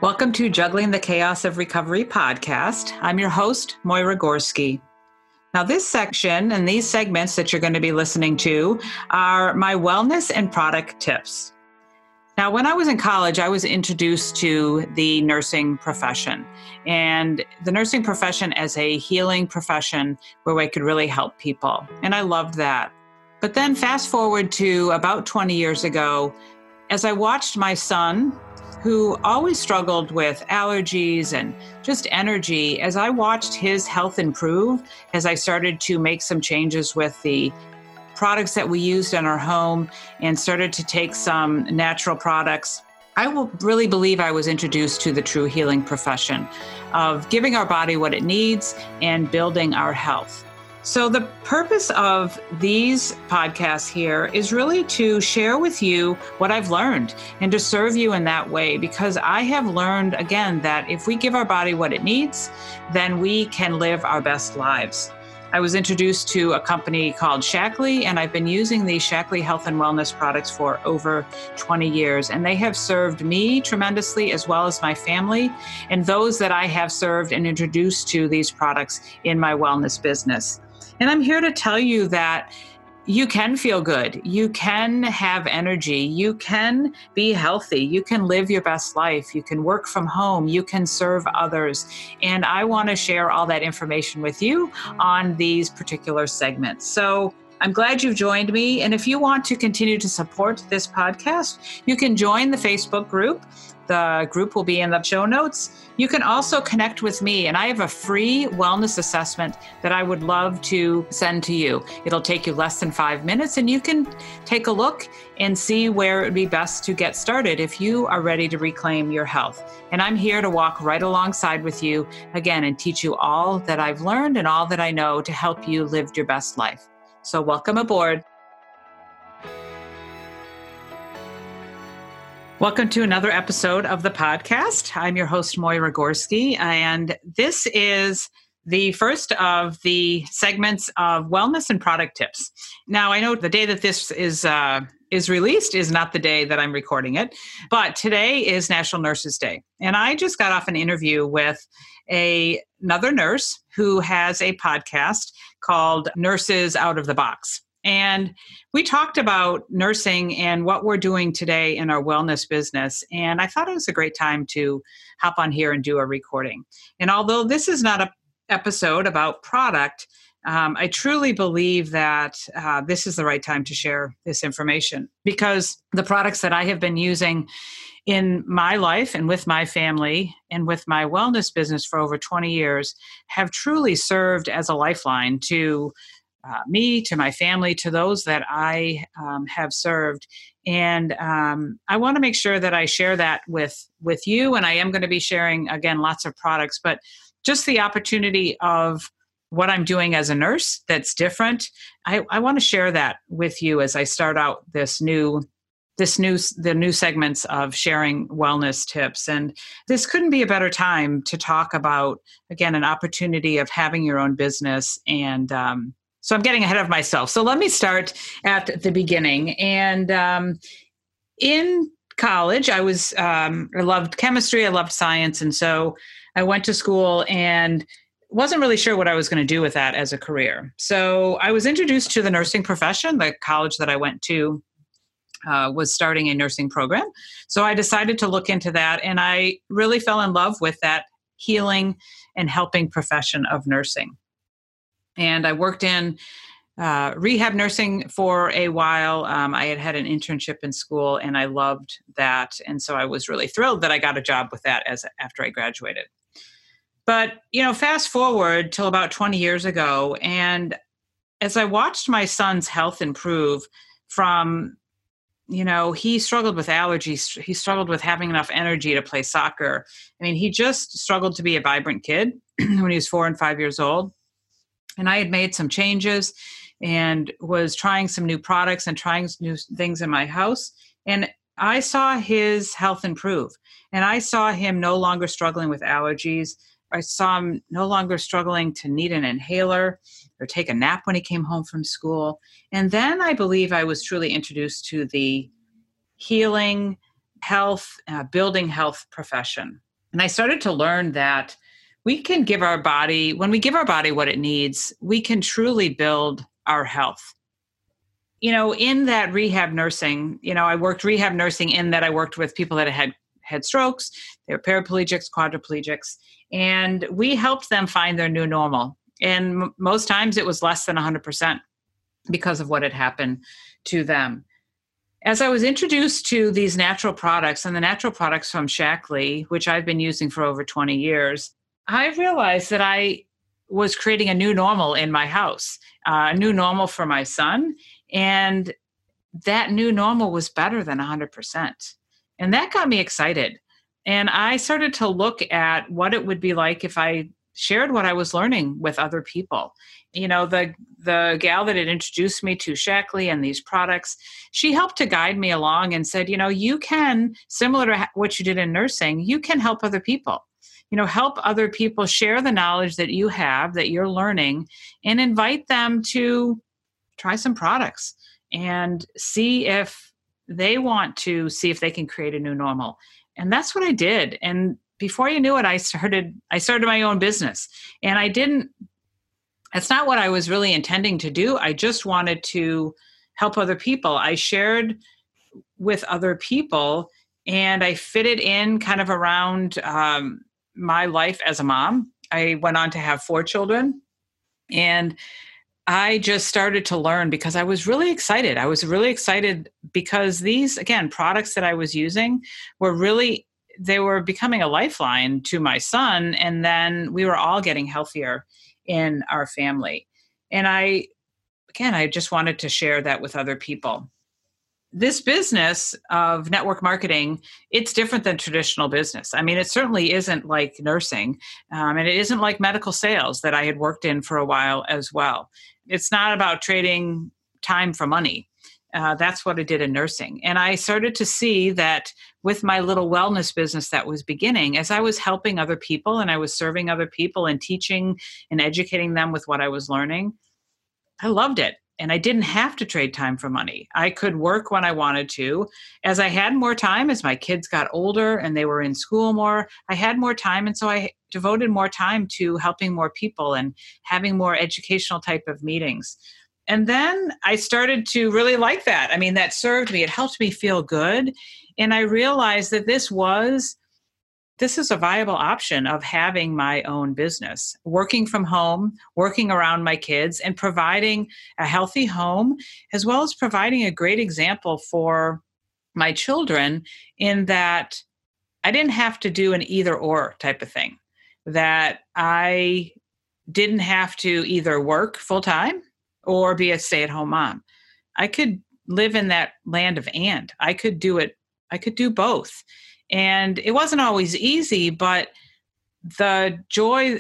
Welcome to Juggling the Chaos of Recovery podcast. I'm your host, Moira Gorski. Now, this section and these segments that you're going to be listening to are my wellness and product tips. Now, when I was in college, I was introduced to the nursing profession and the nursing profession as a healing profession where I could really help people. And I loved that. But then fast forward to about 20 years ago, as I watched my son, who always struggled with allergies and just energy, as I watched his health improve, as I started to make some changes with the products that we used in our home and started to take some natural products, I really believe I was introduced to the true healing profession of giving our body what it needs and building our health. So the purpose of these podcasts here is really to share with you what I've learned and to serve you in that way, because I have learned, again, that if we give our body what it needs, then we can live our best lives. I was introduced to a company called Shaklee, and I've been using these Shaklee health and wellness products for over 20 years, and they have served me tremendously as well as my family and those that I have served and introduced to these products in my wellness business. And I'm here to tell you that you can feel good. You can have energy. You can be healthy. You can live your best life. You can work from home. You can serve others. And I want to share all that information with you on these particular segments. So I'm glad you've joined me. And if you want to continue to support this podcast, you can join the Facebook group. The group will be in the show notes. You can also connect with me, and I have a free wellness assessment that I would love to send to you. It'll take you less than 5 minutes, and you can take a look and see where it would be best to get started if you are ready to reclaim your health. And I'm here to walk right alongside with you, again, and teach you all that I've learned and all that I know to help you live your best life. So welcome aboard. Welcome to another episode of the podcast. I'm your host, Moira Gorski, and this is the first of the segments of wellness and product tips. Now, I know the day that this is released is not the day that I'm recording it, but today is National Nurses Day. And I just got off an interview with another nurse who has a podcast called Nurses Out of the Box. And we talked about nursing and what we're doing today in our wellness business. And I thought it was a great time to hop on here and do a recording. And although this is not an episode about product, I truly believe that this is the right time to share this information, because the products that I have been using in my life and with my family and with my wellness business for over 20 years have truly served as a lifeline to me, to my family, to those that I have served. And I want to make sure that I share that with you. And I am going to be sharing, again, lots of products, but just the opportunity of what I'm doing as a nurse that's different. I want to share that with you as I start out the new segments of sharing wellness tips. And this couldn't be a better time to talk about, again, an opportunity of having your own business. And so I'm getting ahead of myself. So let me start at the beginning. And in college, I loved chemistry, I loved science. And so I went to school and wasn't really sure what I was going to do with that as a career. So I was introduced to the nursing profession. The college that I went to was starting a nursing program. So I decided to look into that. And I really fell in love with that healing and helping profession of nursing. And I worked in rehab nursing for a while. I had an internship in school, and I loved that. And so I was really thrilled that I got a job with that after I graduated. But, fast forward till about 20 years ago, and as I watched my son's health improve from, he struggled with allergies. He struggled with having enough energy to play soccer. I mean, he just struggled to be a vibrant kid when he was 4 and 5 years old. And I had made some changes and was trying some new products and trying new things in my house. And I saw his health improve. And I saw him no longer struggling with allergies. I saw him no longer struggling to need an inhaler or take a nap when he came home from school. And then I believe I was truly introduced to the healing, health, building health profession. And I started to learn that we can give our body, when we give our body what it needs, we can truly build our health. In that rehab nursing, I worked rehab nursing in that I worked with people that had strokes, they were paraplegics, quadriplegics, and we helped them find their new normal. And most times it was less than 100% because of what had happened to them. As I was introduced to these natural products and the natural products from Shaklee, which I've been using for over 20 years, I realized that I was creating a new normal in my house, a new normal for my son. And that new normal was better than 100%. And that got me excited. And I started to look at what it would be like if I shared what I was learning with other people. The gal that had introduced me to Shaklee and these products, she helped to guide me along and said, you can, similar to what you did in nursing, you can help other people. Help other people share the knowledge that you have, that you're learning, and invite them to try some products and see if they want to see if they can create a new normal. And that's what I did. And before you knew it, I started my own business. And that's not what I was really intending to do. I just wanted to help other people. I shared with other people and I fitted in kind of around my life as a mom. I went on to have 4 children, and I just started to learn because I was really excited. I was really excited because these, again, products that I was using they were becoming a lifeline to my son. And then we were all getting healthier in our family. And I just wanted to share that with other people. This business of network marketing, it's different than traditional business. I mean, it certainly isn't like nursing, and it isn't like medical sales that I had worked in for a while as well. It's not about trading time for money. That's what I did in nursing. And I started to see that with my little wellness business that was beginning, as I was helping other people and I was serving other people and teaching and educating them with what I was learning, I loved it. And I didn't have to trade time for money. I could work when I wanted to. As I had more time, as my kids got older and they were in school more, I had more time. And so I devoted more time to helping more people and having more educational type of meetings. And then I started to really like that. I mean, that served me. It helped me feel good. And I realized that this is a viable option of having my own business, working from home, working around my kids, and providing a healthy home, as well as providing a great example for my children in that I didn't have to do an either or type of thing, that I didn't have to either work full time or be a stay-at-home mom. I could live in that land of and. I could do it. I could do both. And it wasn't always easy, but the joy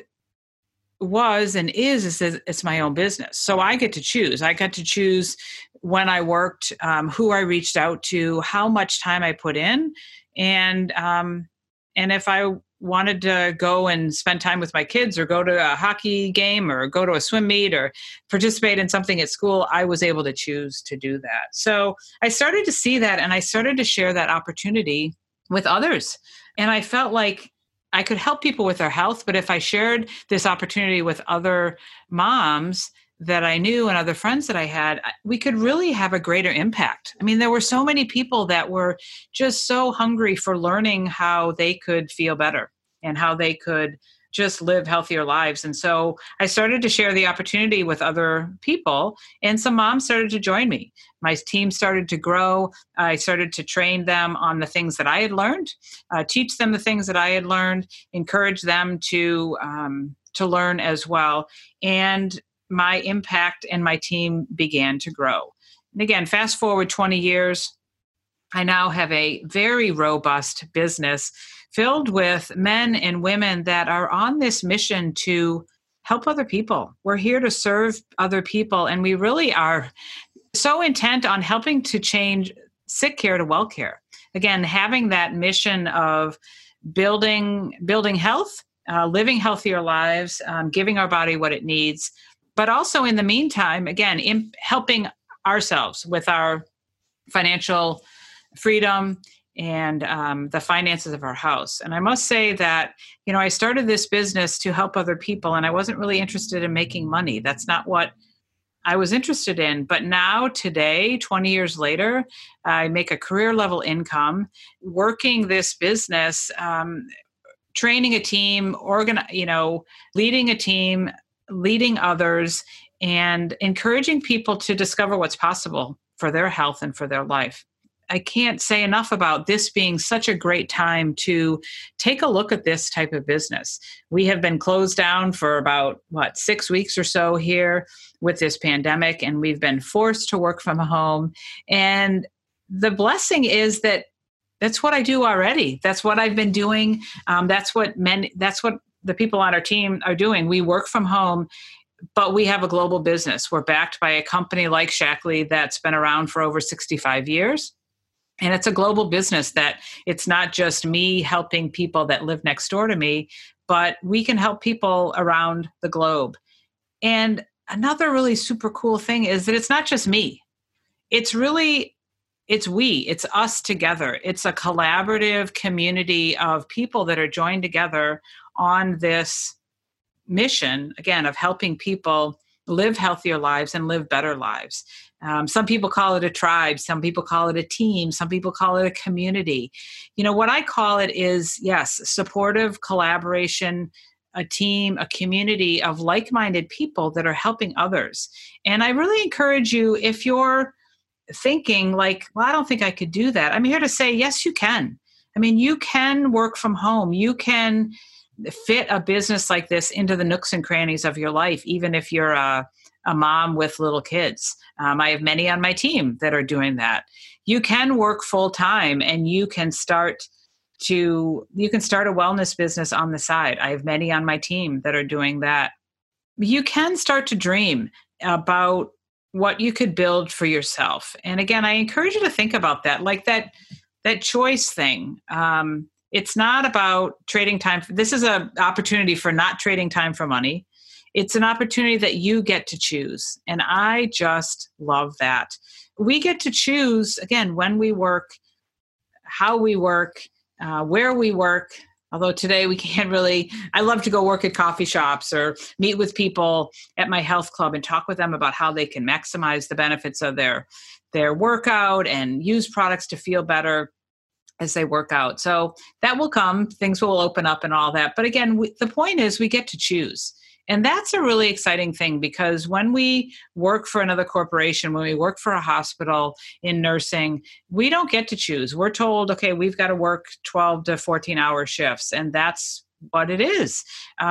was and is that it's my own business. So I get to choose. I got to choose when I worked, who I reached out to, how much time I put in, and if I wanted to go and spend time with my kids or go to a hockey game or go to a swim meet or participate in something at school, I was able to choose to do that. So I started to see that, and I started to share that opportunity with others. And I felt like I could help people with their health, but if I shared this opportunity with other moms that I knew and other friends that I had, we could really have a greater impact. I mean, there were so many people that were just so hungry for learning how they could feel better and how they could just live healthier lives. And so I started to share the opportunity with other people, and some moms started to join me. My team started to grow. I started to train them on the things that I had learned, teach them the things that I had learned, encourage them to learn as well. And my impact and my team began to grow. And again, fast forward 20 years, I now have a very robust business filled with men and women that are on this mission to help other people. We're here to serve other people, and we really are so intent on helping to change sick care to well care. Again, having that mission of building health, living healthier lives, giving our body what it needs, but also in the meantime, again, helping ourselves with our financial freedom and the finances of our house. And I must say that, I started this business to help other people, and I wasn't really interested in making money. That's not what I was interested in. But now, today, 20 years later, I make a career level income working this business, training a team, leading a team, leading others, and encouraging people to discover what's possible for their health and for their life. I can't say enough about this being such a great time to take a look at this type of business. We have been closed down for about, 6 weeks or so here with this pandemic, and we've been forced to work from home. And the blessing is that that's what I do already. That's what I've been doing. That's what the people on our team are doing. We work from home, but we have a global business. We're backed by a company like Shaklee that's been around for over 65 years. And it's a global business that it's not just me helping people that live next door to me, but we can help people around the globe. And another really super cool thing is that it's not just me. It's us together. It's a collaborative community of people that are joined together on this mission, again, of helping people live healthier lives and live better lives. Some people call it a tribe. Some people call it a team. Some people call it a community. What I call it is, yes, supportive collaboration, a team, a community of like-minded people that are helping others. And I really encourage you, if you're thinking like, well, I don't think I could do that, I'm here to say, yes, you can. I mean, you can work from home. You can fit a business like this into the nooks and crannies of your life, even if you're a mom with little kids. I have many on my team that are doing that. You can work full time, and you can start a wellness business on the side. I have many on my team that are doing that. You can start to dream about what you could build for yourself. And again, I encourage you to think about that, like that choice thing. It's not about trading time. This is an opportunity for not trading time for money. It's an opportunity that you get to choose. And I just love that. We get to choose, again, when we work, how we work, where we work. Although today we can't really, I love to go work at coffee shops or meet with people at my health club and talk with them about how they can maximize the benefits of their workout and use products to feel better as they work out. So that will come, things will open up and all that. But again, the point is we get to choose. And that's a really exciting thing, because when we work for another corporation, when we work for a hospital in nursing, we don't get to choose. We're told, okay, we've got to work 12 to 14-hour shifts, and that's what it is.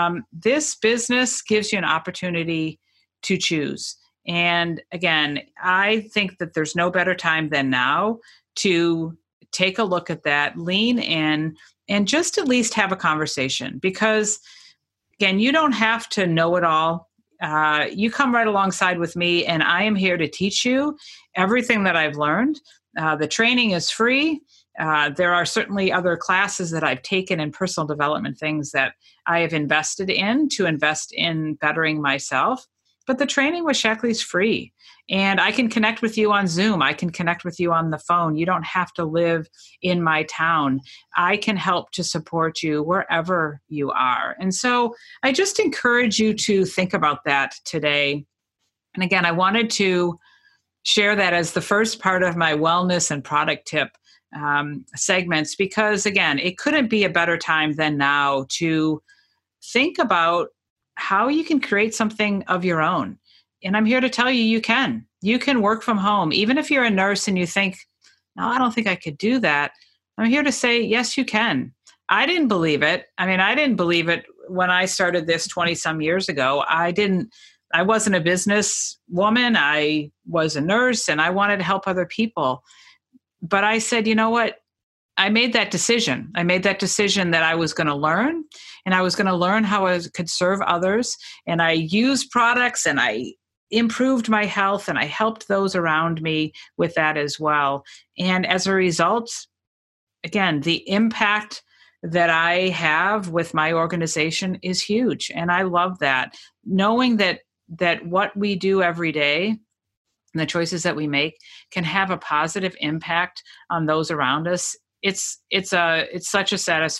This business gives you an opportunity to choose. And again, I think that there's no better time than now to take a look at that, lean in, and just at least have a conversation. Because again, you don't have to know it all. You come right alongside with me, and I am here to teach you everything that I've learned. The training is free. There are certainly other classes that I've taken in personal development, things that I have invested in to invest in bettering myself. But the training with Shaklee is free. And I can connect with you on Zoom. I can connect with you on the phone. You don't have to live in my town. I can help to support you wherever you are. And so I just encourage you to think about that today. And again, I wanted to share that as the first part of my wellness and product tip segments, because again, it couldn't be a better time than now to think about how you can create something of your own. And I'm here to tell you, you can. You can work from home. Even if you're a nurse and you think, no, I don't think I could do that, I'm here to say, yes, you can. I didn't believe it. I didn't believe it when I started this 20 some years ago. I wasn't a business woman. I was a nurse, and I wanted to help other people. But I said, you know what? I made that decision. I made that decision that I was going to learn, and I was going to learn how I could serve others. And I used products, and I improved my health, and I helped those around me with that as well. And as a result, again, the impact that I have with my organization is huge. And I love that. Knowing that what we do every day and the choices that we make can have a positive impact on those around us it's such a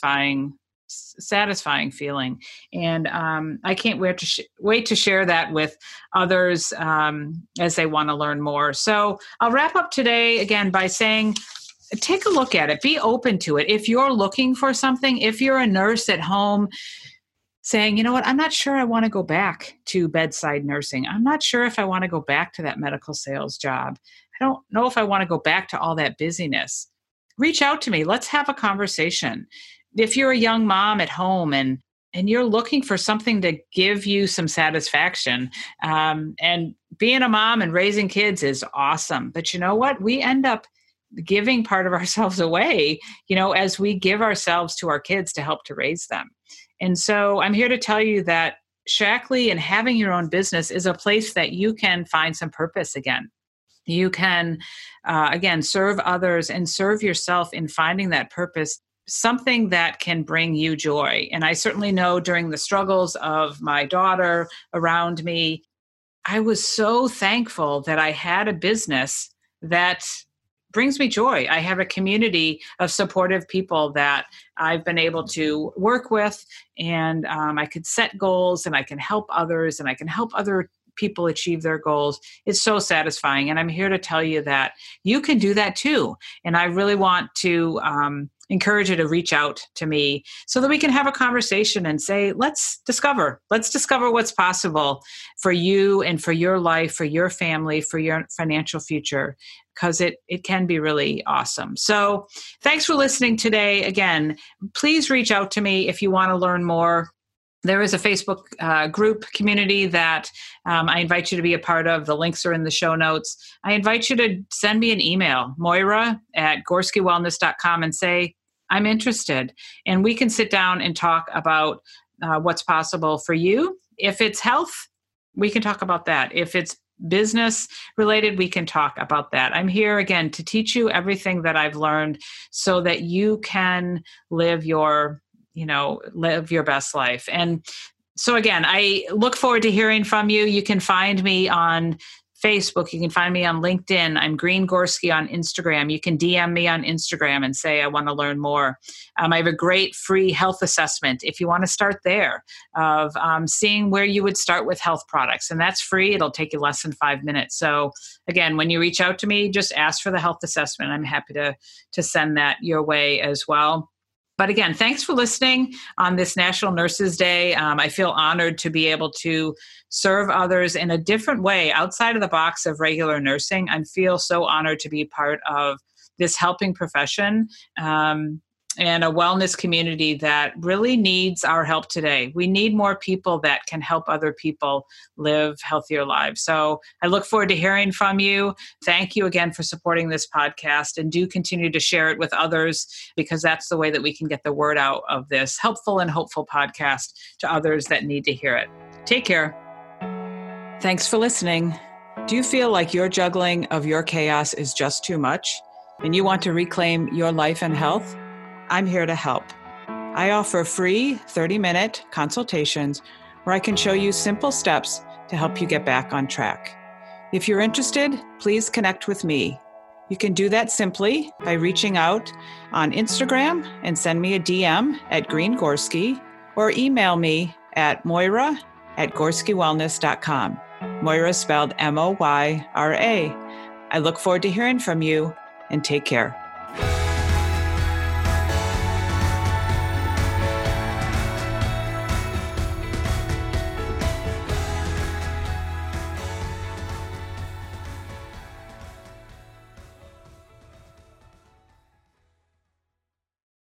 satisfying feeling. And I can't wait to share that with others as they want to learn more. So I'll wrap up today again by saying, take a look at it, be open to it. If you're looking for something, if you're a nurse at home saying, you know what, I'm not sure I want to go back to bedside nursing. I'm not sure if I want to go back to that medical sales job. I don't know if I want to go back to all that busyness. Reach out to me. Let's have a conversation. If you're a young mom at home and you're looking for something to give you some satisfaction, and being a mom and raising kids is awesome. But you know what? We end up giving part of ourselves away, as we give ourselves to our kids to help to raise them. And so I'm here to tell you that Shaklee and having your own business is a place that you can find some purpose again. You can, again, serve others and serve yourself in finding that purpose, something that can bring you joy. And I certainly know during the struggles of my daughter around me, I was so thankful that I had a business that brings me joy. I have a community of supportive people that I've been able to work with, and I could set goals, and I can help others, and I can help other people achieve their goals. It's so satisfying. And I'm here to tell you that you can do that too. And I really want to encourage you to reach out to me so that we can have a conversation and say, let's discover what's possible for you and for your life, for your family, for your financial future, because it can be really awesome. So thanks for listening today. Again, please reach out to me if you want to learn more. There is a Facebook group community that I invite you to be a part of. The links are in the show notes. I invite you to send me an email, moira@gorskiwellness.com, and say, I'm interested. And we can sit down and talk about what's possible for you. If it's health, we can talk about that. If it's business related, we can talk about that. I'm here again to teach you everything that I've learned so that you can live your best life. And so again, I look forward to hearing from you. You can find me on Facebook. You can find me on LinkedIn. I'm Green Gorski on Instagram. You can DM me on Instagram and say, I want to learn more. I have a great free health assessment if you want to start there of seeing where you would start with health products. And that's free. It'll take you less than 5 minutes. So again, when you reach out to me, just ask for the health assessment. I'm happy to send that your way as well. But again, thanks for listening on this National Nurses Day. I feel honored to be able to serve others in a different way outside of the box of regular nursing. I feel so honored to be part of this helping profession and a wellness community that really needs our help today. We need more people that can help other people live healthier lives. So I look forward to hearing from you. Thank you again for supporting this podcast, and do continue to share it with others, because that's the way that we can get the word out of this helpful and hopeful podcast to others that need to hear it. Take care. Thanks for listening. Do you feel like your juggling of your chaos is just too much and you want to reclaim your life and health? I'm here to help. I offer free 30-minute consultations where I can show you simple steps to help you get back on track. If you're interested, please connect with me. You can do that simply by reaching out on Instagram and send me a DM at Green Gorski, or email me at moira@gorskiwellness.com. Moira spelled Moyra. I look forward to hearing from you, and take care.